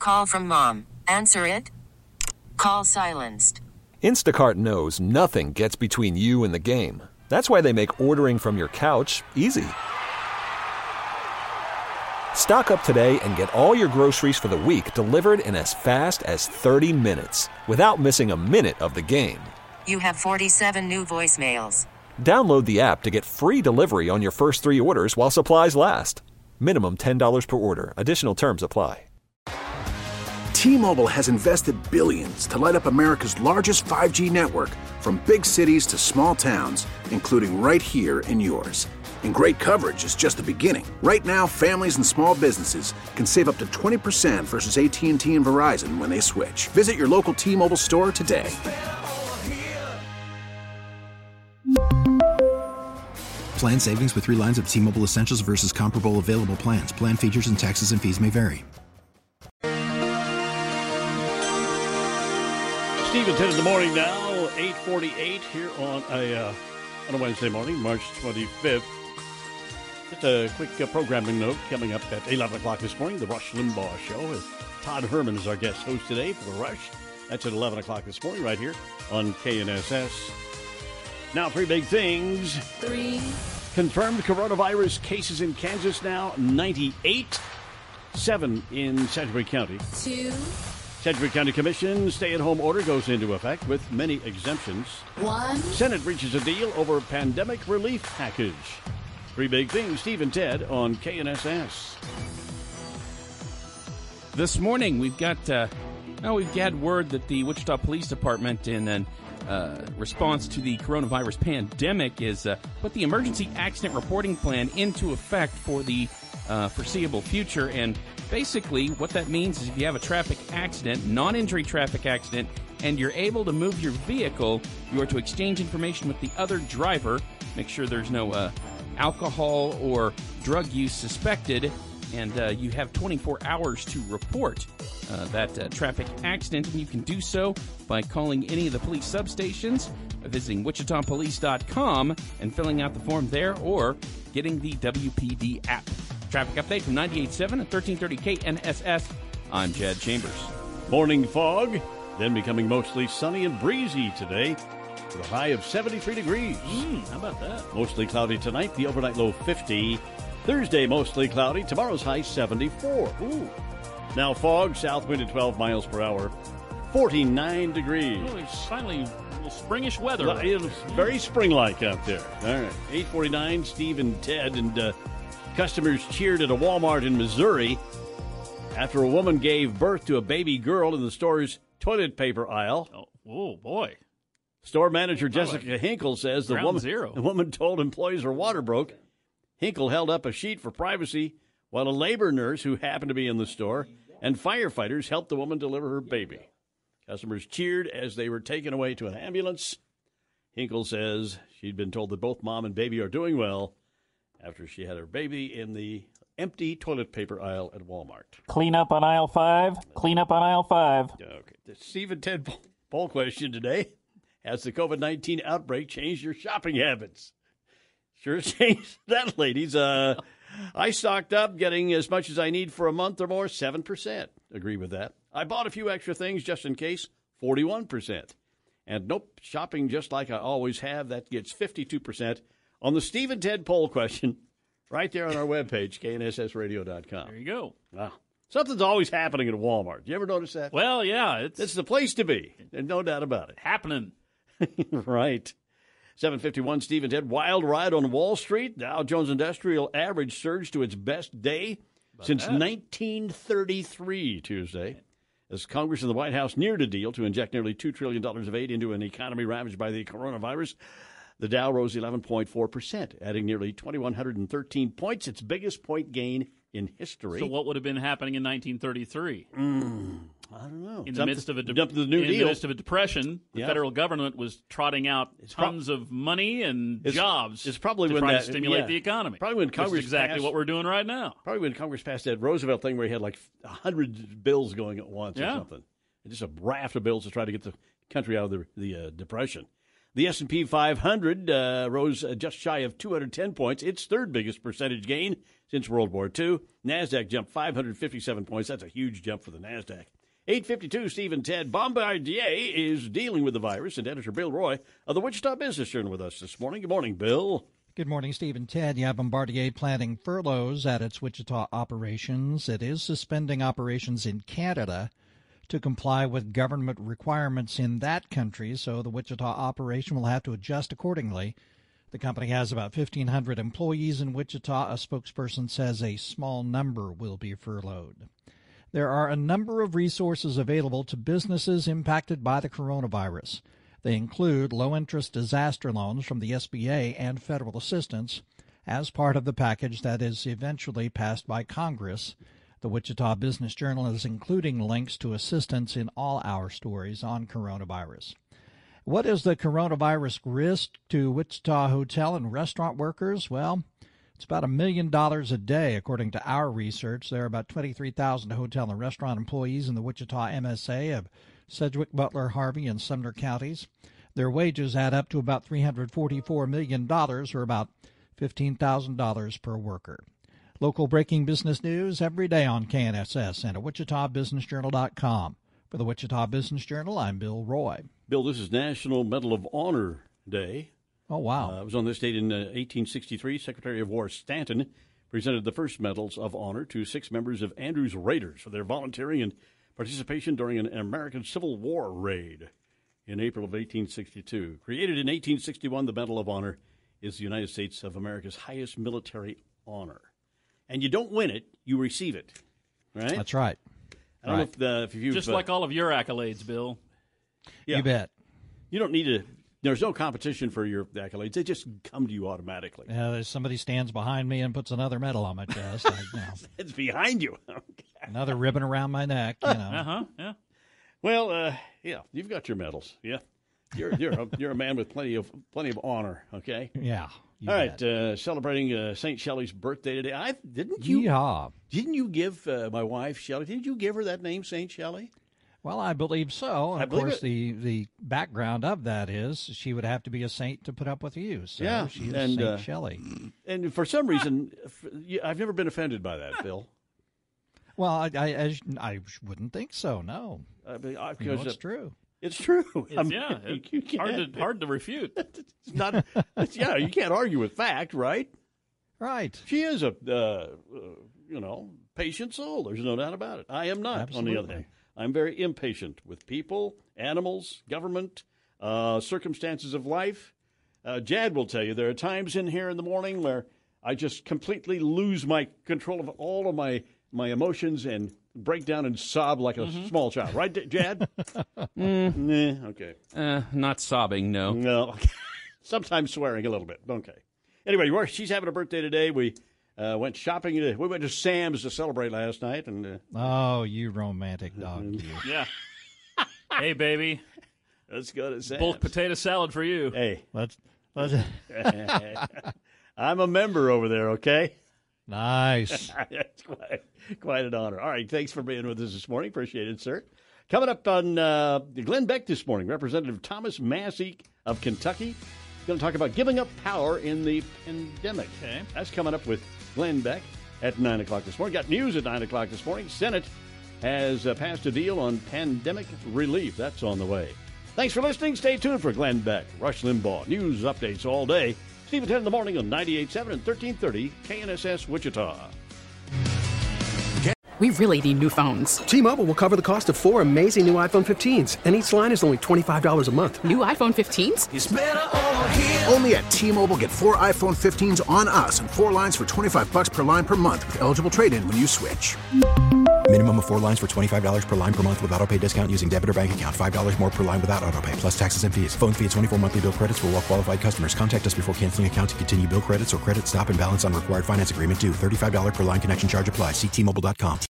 Call from mom. Answer it. Call silenced. Instacart knows nothing gets between you and the game. That's why they make ordering from your couch easy. Stock up today and get all your groceries for the week delivered in as fast as 30 minutes without missing a minute of the game. You have 47 new voicemails. Download the app to get free delivery on your first 3 orders while supplies last. Minimum $10 per order. Additional terms apply. T-Mobile has invested billions to light up America's largest 5G network, from big cities to small towns, including right here in yours. And great coverage is just the beginning. Right now, families and small businesses can save up to 20% versus AT&T and Verizon when they switch. Visit your local T-Mobile store today. Plan savings with 3 lines of T-Mobile Essentials versus comparable available plans. Plan features and taxes and fees may vary. Steve and Ted in the morning now, 8:48 here on a Wednesday morning, March 25th. Just a quick programming note coming up at 11 o'clock this morning, the Rush Limbaugh Show. Todd Herman is our guest host today for the Rush. That's at 11 o'clock this morning right here on KNSS. Now, 3 big things. 3. Confirmed coronavirus cases in Kansas now, 98. 7 in Sedgwick County. 2. Sedgwick County Commission stay-at-home order goes into effect with many exemptions. 1. Senate reaches a deal over pandemic relief package. 3 big things. Steve and Ted on KNSS. This morning we've had word that the Wichita Police Department, in response to the coronavirus pandemic, is put the emergency accident reporting plan into effect for the foreseeable future. And basically what that means is if you have a traffic accident, non-injury traffic accident, and you're able to move your vehicle, you are to exchange information with the other driver, make sure there's no alcohol or drug use suspected, and you have 24 hours to report that traffic accident, and you can do so by calling any of the police substations, visiting wichitapolice.com and filling out the form there, or getting the WPD app. Traffic update from 98.7 at 1330 KNSS. I'm Chad Chambers. Morning fog, then becoming mostly sunny and breezy today with a high of 73 degrees. How about that? Mostly cloudy tonight, the overnight low 50. Thursday, mostly cloudy. Tomorrow's high 74. Ooh. Now fog, south wind at 12 miles per hour, 49 degrees. Oh, it's finally a little springish weather. It's very spring-like out there. All right, 8:49, Steve and Ted, and customers cheered at a Walmart in Missouri after a woman gave birth to a baby girl in the store's toilet paper aisle. Oh boy. Store manager Jessica Hinkle says the woman told employees her water broke. Hinkle held up a sheet for privacy while a labor nurse who happened to be in the store and firefighters helped the woman deliver her baby. Customers cheered as they were taken away to an ambulance. Hinkle says she'd been told that both mom and baby are doing well after she had her baby in the empty toilet paper aisle at Walmart. Clean up on aisle 5. Clean up on aisle 5. Okay. The Steve and Ted poll question today. Has the COVID-19 outbreak changed your shopping habits? Sure changed that, ladies. I stocked up, getting as much as I need for a month or more, 7%. Agree with that. I bought a few extra things just in case, 41%. And nope, shopping just like I always have, that gets 52%. On the Steve and Ted poll question, right there on our webpage, knssradio.com. There you go. Wow. Something's always happening at Walmart. You ever notice that? Well, yeah. It's the place to be. There's no doubt about it. Happening. Right. 7:51, Steve and Ted. Wild ride on Wall Street. Dow Jones Industrial Average surged to its best day since 1933 Tuesday, as Congress and the White House neared a deal to inject nearly $2 trillion of aid into an economy ravaged by the coronavirus. The Dow rose 11.4%, adding nearly 2,113 points, its biggest point gain in history. So what would have been happening in 1933? I don't know. In the midst of a depression, the federal government was trotting out tons of money and jobs. It's probably to when try that, to stimulate the economy. Probably when Congress which is exactly passed, what we're doing right now. Probably when Congress passed that Roosevelt thing where he had like 100 bills going at once or something. And just a raft of bills to try to get the country out of the depression. The S&P 500 rose just shy of 210 points, its third biggest percentage gain since World War II. NASDAQ jumped 557 points. That's a huge jump for the NASDAQ. 8:52, Steve and Ted. Bombardier is dealing with the virus, and editor Bill Roy of the Wichita Business Journal with us this morning. Good morning, Bill. Good morning, Steve and Ted. Yeah, Bombardier planning furloughs at its Wichita operations. It is suspending operations in Canada to comply with government requirements in that country, so the Wichita operation will have to adjust accordingly. The company has about 1,500 employees in Wichita. A spokesperson says a small number will be furloughed. There are a number of resources available to businesses impacted by the coronavirus. They include low-interest disaster loans from the SBA and federal assistance as part of the package that is eventually passed by Congress. The Wichita Business Journal is including links to assistance in all our stories on coronavirus. What is the coronavirus risk to Wichita hotel and restaurant workers? Well, it's about $1 million a day, according to our research. There are about 23,000 hotel and restaurant employees in the Wichita MSA of Sedgwick, Butler, Harvey, and Sumner counties. Their wages add up to about $344 million, or about $15,000 per worker. Local breaking business news every day on KNSS and at WichitaBusinessJournal.com. For the Wichita Business Journal, I'm Bill Roy. Bill, this is National Medal of Honor Day. Oh, wow. It was on this date in 1863. Secretary of War Stanton presented the first medals of honor to 6 members of Andrews Raiders for their volunteering and participation during an American Civil War raid in April of 1862. Created in 1861, the Medal of Honor is the United States of America's highest military honor. And you don't win it, you receive it, right? That's right. I don't know if you've... Just like all of your accolades, Bill. Yeah. You bet. You don't need to... There's no competition for your accolades. They just come to you automatically. Somebody stands behind me and puts another medal on my chest. It's behind you. Another ribbon around my neck, Yeah. Well, yeah, you've got your medals. Yeah. You're a man with plenty of honor, okay? Yeah. All right, celebrating St. Shelley's birthday today. Didn't you give my wife, Shelley, didn't you give her that name, St. Shelley? Well, I believe so. And I of believe course, the background of that is she would have to be a saint to put up with you. So yeah, she's St. Shelley. And for some reason, I've never been offended by that, Bill. Well, I wouldn't think so, no. It's true. It's true. It's hard to refute. It's not. You can't argue with fact, right? Right. She is a patient soul. There's no doubt about it. I am not. Absolutely. On the other hand, I'm very impatient with people, animals, government, circumstances of life. Jad will tell you there are times in here in the morning where I just completely lose my control of all of my emotions and break down and sob like a small child. Right, Jad? Okay. Not sobbing, no. No. Sometimes swearing a little bit. Okay. Anyway, she's having a birthday today. We went shopping. We went to Sam's to celebrate last night. And oh, you romantic dog. You. Yeah. Hey, baby. Let's go to Sam's. Bulk potato salad for you. Hey. Let's I'm a member over there, okay? Nice. That's quite an honor. All right, thanks for being with us this morning. Appreciate it, sir. Coming up on Glenn Beck this morning, Representative Thomas Massie of Kentucky is going to talk about giving up power in the pandemic. Okay. That's coming up with Glenn Beck at 9 o'clock this morning. Got news at 9 o'clock this morning. Senate has passed a deal on pandemic relief. That's on the way. Thanks for listening. Stay tuned for Glenn Beck, Rush Limbaugh, news updates all day. Steve at 10 in the morning on 98.7 and 1330 KNSS Wichita. We really need new phones. T-Mobile will cover the cost of 4 amazing new iPhone 15s, and each line is only $25 a month. New iPhone 15s? It's better over here. Only at T-Mobile, get 4 iPhone 15s on us and 4 lines for $25 per line per month with eligible trade-in when you switch. Minimum of 4 lines for $25 per line per month with autopay discount using debit or bank account. $5 more per line without autopay, plus taxes and fees. Phone fee at 24 monthly bill credits for well-qualified customers. Contact us before canceling account to continue bill credits or credit stop and balance on required finance agreement due. $35 per line connection charge applies. See T-Mobile.com.